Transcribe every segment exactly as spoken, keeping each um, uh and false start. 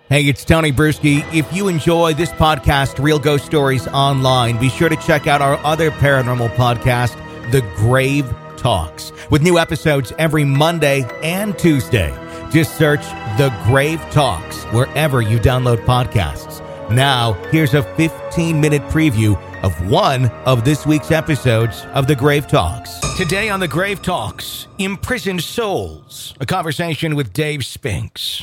Hey, it's Tony Bruschi. If you enjoy this podcast, Real Ghost Stories Online, be sure to check out our other paranormal podcast, The Grave Talks, with new episodes every Monday and Tuesday. Just search The Grave Talks wherever you download podcasts. Now, here's a fifteen-minute preview of one of this week's episodes of The Grave Talks. Today on The Grave Talks, Imprisoned Souls, a conversation with Dave Spinks.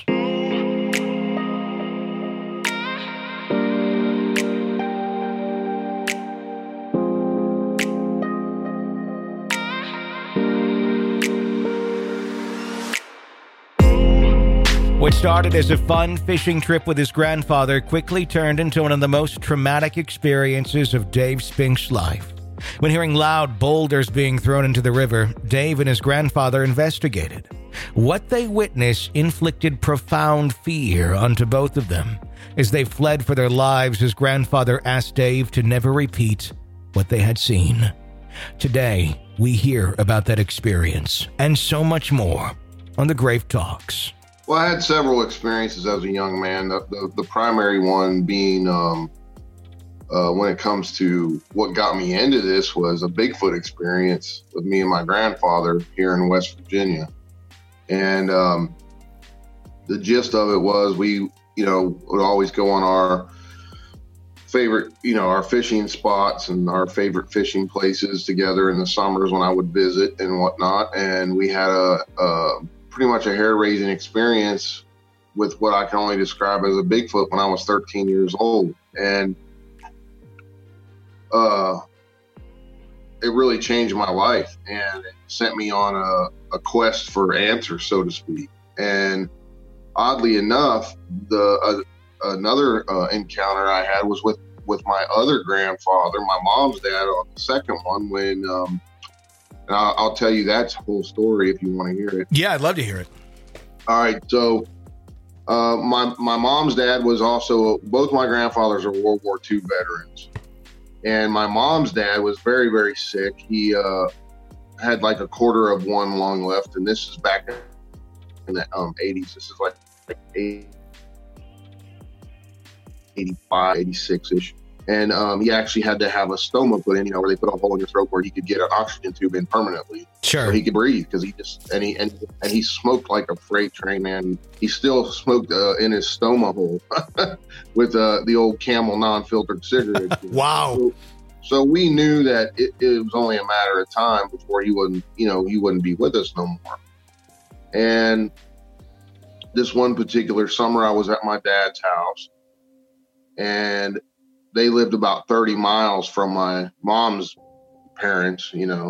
What started as a fun fishing trip with his grandfather quickly turned into one of the most traumatic experiences of Dave Spinks' life. When hearing loud boulders being thrown into the river, Dave and his grandfather investigated. What they witnessed inflicted profound fear onto both of them. As they fled for their lives, his grandfather asked Dave to never repeat what they had seen. Today, we hear about that experience and so much more on The Grave Talks. Well, I had several experiences as a young man. The, the, the primary one being um, uh, when it comes to what got me into this was a Bigfoot experience with me and my grandfather here in West Virginia. And um, the gist of it was we, you know, would always go on our favorite, you know, our fishing spots and our favorite fishing places together in the summers when I would visit and whatnot. And we had a, a pretty much a hair-raising experience with what I can only describe as a Bigfoot when I was thirteen years old. And uh, it really changed my life, and it sent me on a, a quest for answers, so to speak. And oddly enough, the uh, another uh, encounter I had was with, with my other grandfather, my mom's dad, on the second one when um, And I'll, I'll tell you that whole story if you want to hear it. Yeah, I'd love to hear it. All right. So uh, my my mom's dad was also, both my grandfathers are World War Two veterans. And my mom's dad was very, very sick. He uh, had like a quarter of one lung left. And this is back in the um, eighties. This is like eighty-five, eighty-six-ish. And um, he actually had to have a stoma put in, you know, where they put a hole in your throat where he could get an oxygen tube in permanently. Sure. So he could breathe because he just, and he, and, and he smoked like a freight train, man. He still smoked uh, in his stoma hole with uh, the old Camel non-filtered cigarette. Wow. So, so we knew that it, it was only a matter of time before he wouldn't, you know, he wouldn't be with us no more. And this one particular summer, I was at my dad's house, and they lived about thirty miles from my mom's parents, you know.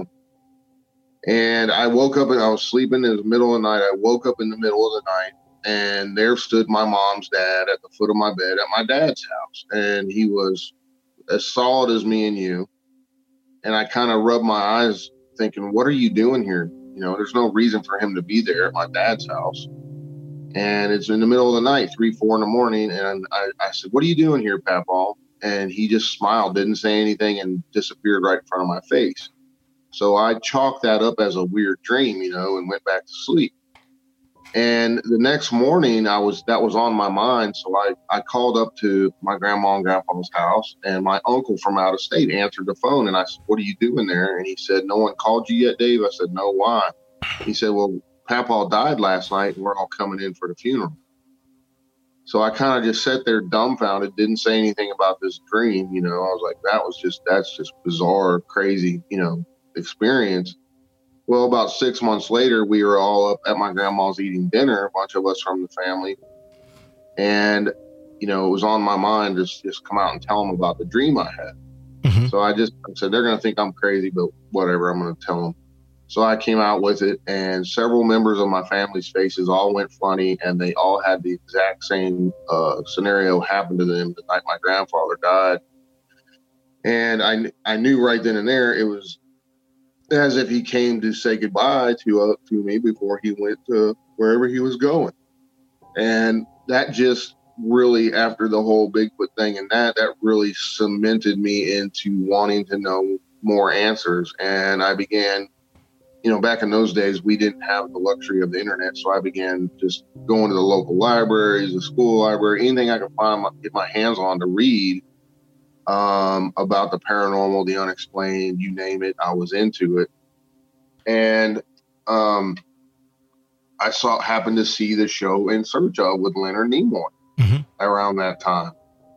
And I woke up and I was sleeping in the middle of the night. I woke up in the middle of the night, and there stood my mom's dad at the foot of my bed at my dad's house. And he was as solid as me and you. And I kind of rubbed my eyes thinking, what are you doing here? You know, there's no reason for him to be there at my dad's house. And it's in the middle of the night, three, four in the morning. And I, I said, what are you doing here, Papaw? And he just smiled, didn't say anything, and disappeared right in front of my face. So I chalked that up as a weird dream, you know, and went back to sleep. And the next morning, I was that was on my mind. So I, I called up to my grandma and grandpa's house, and my uncle from out of state answered the phone. And I said, what are you doing there? And he said, no one called you yet, Dave? I said, no, why? He said, well, Papaw died last night, and we're all coming in for the funeral. So I kind of just sat there dumbfounded, didn't say anything about this dream. You know, I was like, that was just, that's just bizarre, crazy, you know, experience. Well, about six months later, we were all up at my grandma's eating dinner, a bunch of us from the family. And, you know, it was on my mind to just come out and tell them about the dream I had. Mm-hmm. So I just I said, they're going to think I'm crazy, but whatever, I'm going to tell them. So I came out with it, and several members of my family's faces all went funny, and they all had the exact same uh, scenario happen to them the night my grandfather died. And I, I knew right then and there it was as if he came to say goodbye to uh, to me before he went to wherever he was going. And that just really, after the whole Bigfoot thing and that, that really cemented me into wanting to know more answers. And I began you know, back in those days, we didn't have the luxury of the internet. So I began just going to the local libraries, the school library, anything I could find, my, get my hands on to read um, about the paranormal, the unexplained, you name it. I was into it. And um, I saw, happened to see the show In Search Of with Leonard Nimoy mm-hmm. around that time.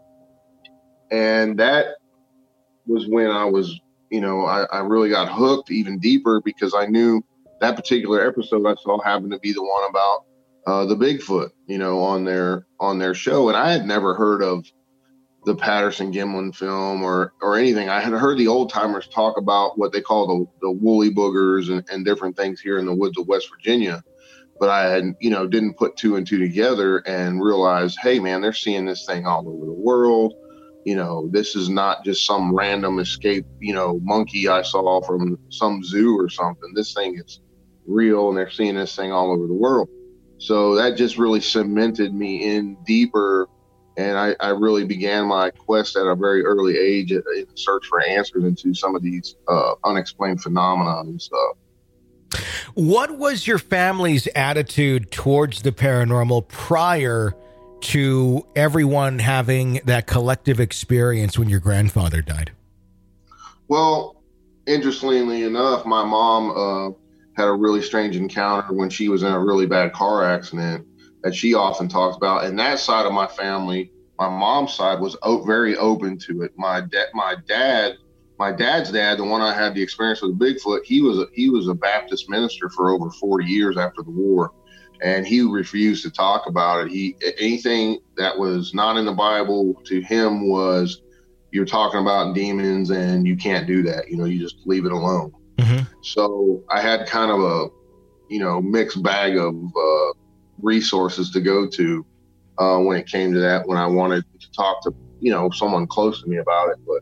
And that was when I was, you know, I, I really got hooked even deeper, because I knew that particular episode I saw happened to be the one about uh, the Bigfoot, you know, on their on their show. And I had never heard of the Patterson Gimlin film or or anything. I had heard the old timers talk about what they call the, the woolly boogers and, and different things here in the woods of West Virginia. But I had, you know, didn't put two and two together and realize, hey, man, they're seeing this thing all over the world. You know, this is not just some random escape, you know, monkey I saw from some zoo or something. This thing is real, and they're seeing this thing all over the world. So that just really cemented me in deeper. And I, I really began my quest at a very early age in the search for answers into some of these uh, unexplained phenomena and stuff. What was your family's attitude towards the paranormal prior to everyone having that collective experience when your grandfather died? Well, interestingly enough, my mom uh, had a really strange encounter when she was in a really bad car accident that she often talks about. And that side of my family, my mom's side, was o- very open to it. My dad, my dad, my dad's dad, the one I had the experience with Bigfoot, he was a, he was a Baptist minister for over forty years after the war. And he refused to talk about it. He, anything that was not in the Bible to him was, you're talking about demons and you can't do that. You know, you just leave it alone. Mm-hmm. So I had kind of a, you know, mixed bag of uh, resources to go to uh, when it came to that, when I wanted to talk to, you know, someone close to me about it. But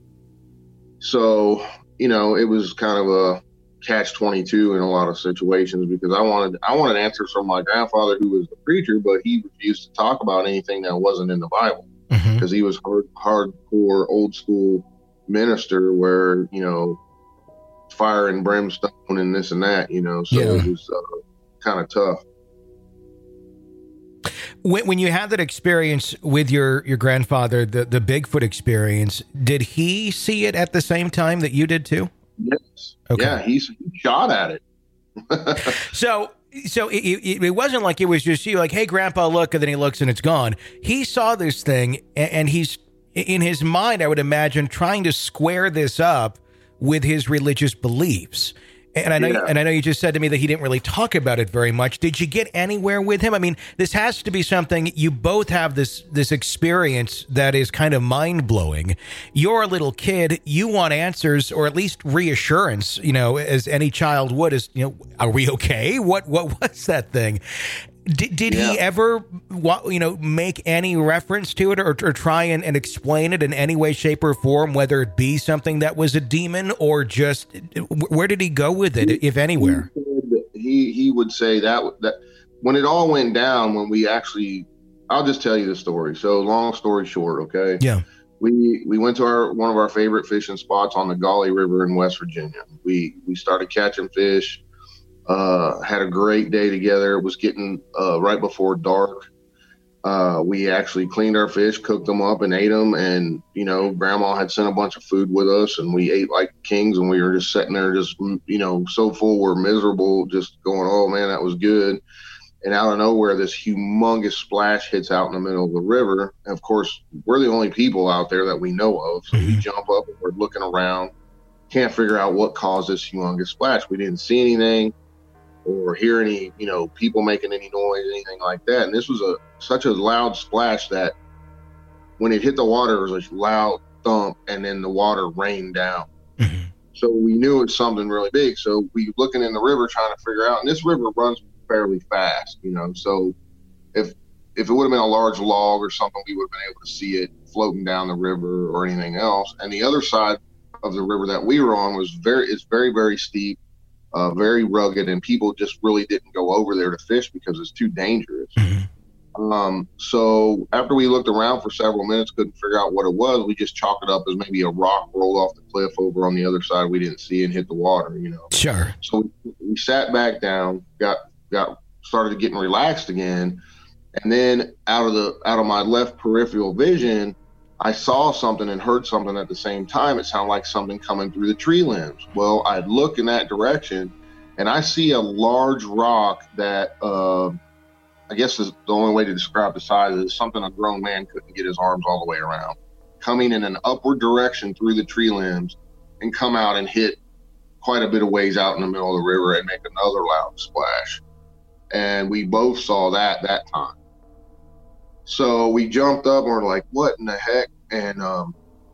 so, you know, it was kind of a catch twenty-two in a lot of situations, because I wanted I wanted answers from my grandfather, who was the preacher, but he refused to talk about anything that wasn't in the Bible, because mm-hmm. he was hard, hardcore old school minister, where, you know, fire and brimstone and this and that, you know, so yeah. It was uh, kind of tough. When, when you had that experience with your, your grandfather, the, the Bigfoot experience, did he see it at the same time that you did too? Yes. Okay. Yeah, he's, he shot at it. so, so it, it, it wasn't like it was just you, like, hey, Grandpa, look, and then he looks and it's gone. He saw this thing, and, and he's, in his mind, I would imagine, trying to square this up with his religious beliefs. And I know, yeah. and I know you just said to me that he didn't really talk about it very much. Did you get anywhere with him? I mean, this has to be something, you both have this this experience that is kind of mind blowing. You're a little kid, you want answers, or at least reassurance, you know, as any child would. Is, you know, are we okay? What what was that thing? Did, did yeah. he ever, you know, make any reference to it, or, or try and, and explain it in any way, shape, or form, whether it be something that was a demon, or just, where did he go with it, if anywhere? He he would say that that when it all went down, when we actually, I'll just tell you the story. So long story short, okay? Yeah. We we went to our one of our favorite fishing spots on the Gauley River in West Virginia. We we started catching fish. Uh, had a great day together. It was getting uh, right before dark. Uh, we actually cleaned our fish, cooked them up, and ate them. And, you know, Grandma had sent a bunch of food with us, and we ate like kings. And we were just sitting there, just, you know, so full, we're miserable, just going, oh, man, that was good. And out of nowhere, this humongous splash hits out in the middle of the river. And, of course, we're the only people out there that we know of. So we jump up and we're looking around. Can't figure out what caused this humongous splash. We didn't see anything or hear any, you know, people making any noise, anything like that. And this was a such a loud splash that when it hit the water, it was a loud thump, and then the water rained down. Mm-hmm. So we knew it was something really big. So we looking in the river trying to figure out, and this river runs fairly fast, you know. So if if it would have been a large log or something, we would have been able to see it floating down the river or anything else. And the other side of the river that we were on was very, it's very, very steep. Uh, very rugged, and people just really didn't go over there to fish because it's too dangerous. Mm-hmm. Um, so after we looked around for several minutes, couldn't figure out what it was, we just chalked it up as maybe a rock rolled off the cliff over on the other side we didn't see and hit the water, you know. Sure. So we, we sat back down, got got started getting relaxed again, and then out of the out of my left peripheral vision, I saw something and heard something at the same time. It sounded like something coming through the tree limbs. Well, I'd look in that direction, and I see a large rock that uh, I guess is the only way to describe the size is something a grown man couldn't get his arms all the way around, coming in an upward direction through the tree limbs and come out and hit quite a bit of ways out in the middle of the river and make another loud splash. And we both saw that that time. So we jumped up and we're like, what in the heck? And um,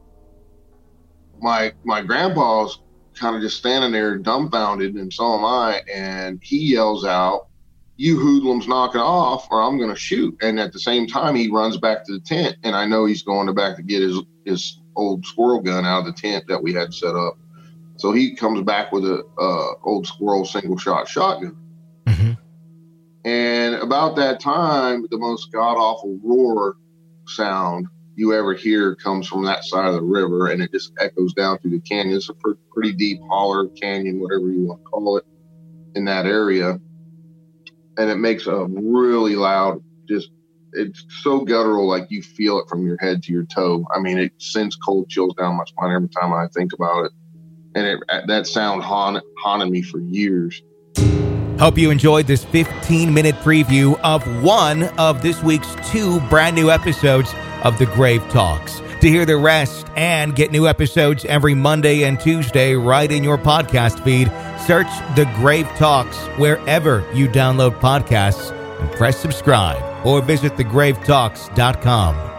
my my grandpa's kind of just standing there dumbfounded, and so am I. And he yells out, "You hoodlums, knock it off or I'm going to shoot." And at the same time, he runs back to the tent. And I know he's going to back to get his, his old squirrel gun out of the tent that we had set up. So he comes back with a uh, old squirrel single shot shotgun. Mm-hmm. And about that time, the most god-awful roar sound you ever hear comes from that side of the river, and it just echoes down through the canyon. It's a pr- pretty deep holler, canyon, whatever you want to call it, in that area. And it makes a really loud, just, it's so guttural, like you feel it from your head to your toe. I mean, it sends cold chills down my spine every time I think about it. And it, that sound haunt, haunted me for years. Hope you enjoyed this fifteen-minute preview of one of this week's two brand new episodes of The Grave Talks. To hear the rest and get new episodes every Monday and Tuesday right in your podcast feed, search The Grave Talks wherever you download podcasts and press subscribe, or visit the grave talks dot com.